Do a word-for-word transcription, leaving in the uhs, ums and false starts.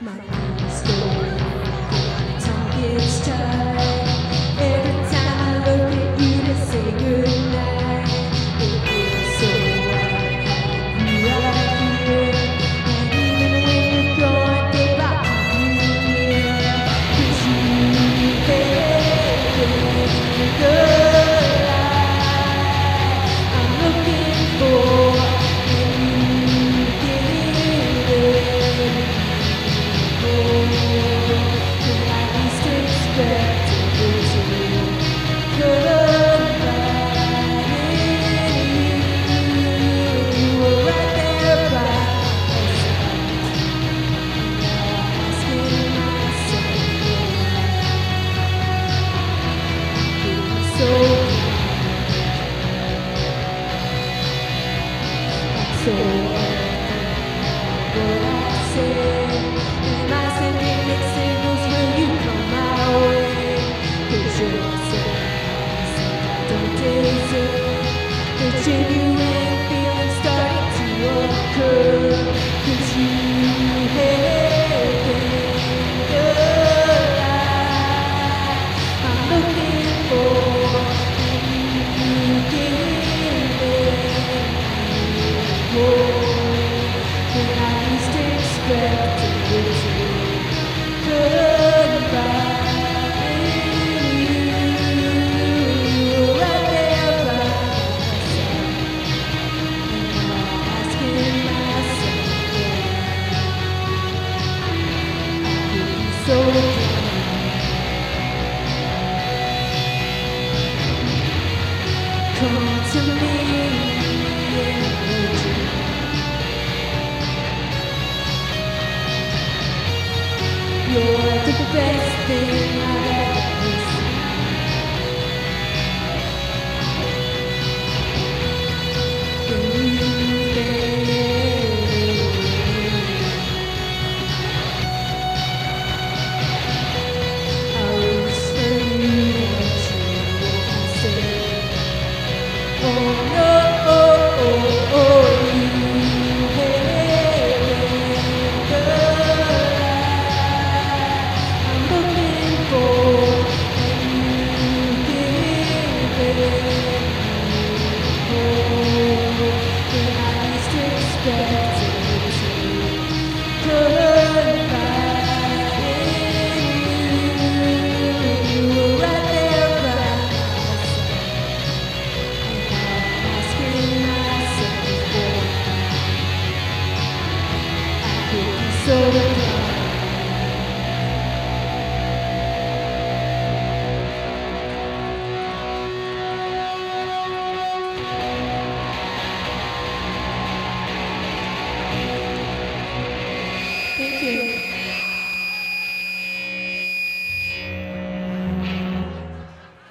My knees go weak, my tongue gets tied. Every time I look at you to say goodnight, it feels so right having you right here. And even when you're gone, babe, I'll keep you near. 'Cause you gave the light I'm looking for, and you give it. When I least expected it to come right in you. You were right there by my side. Now I'm asking myself, feeling so blind, so what I said. Am I sending mixed signals when you come my way? 'Cause you're so nice and I don't deserve the genuine feeling starting to occur. 'Cause you have been the light I'm looking for, and you give it more. When I least expected it to come by you. You were right there by my side. And now I'm asking myself why I could be so blind. Come to me in a dream. You're the best thing I've ever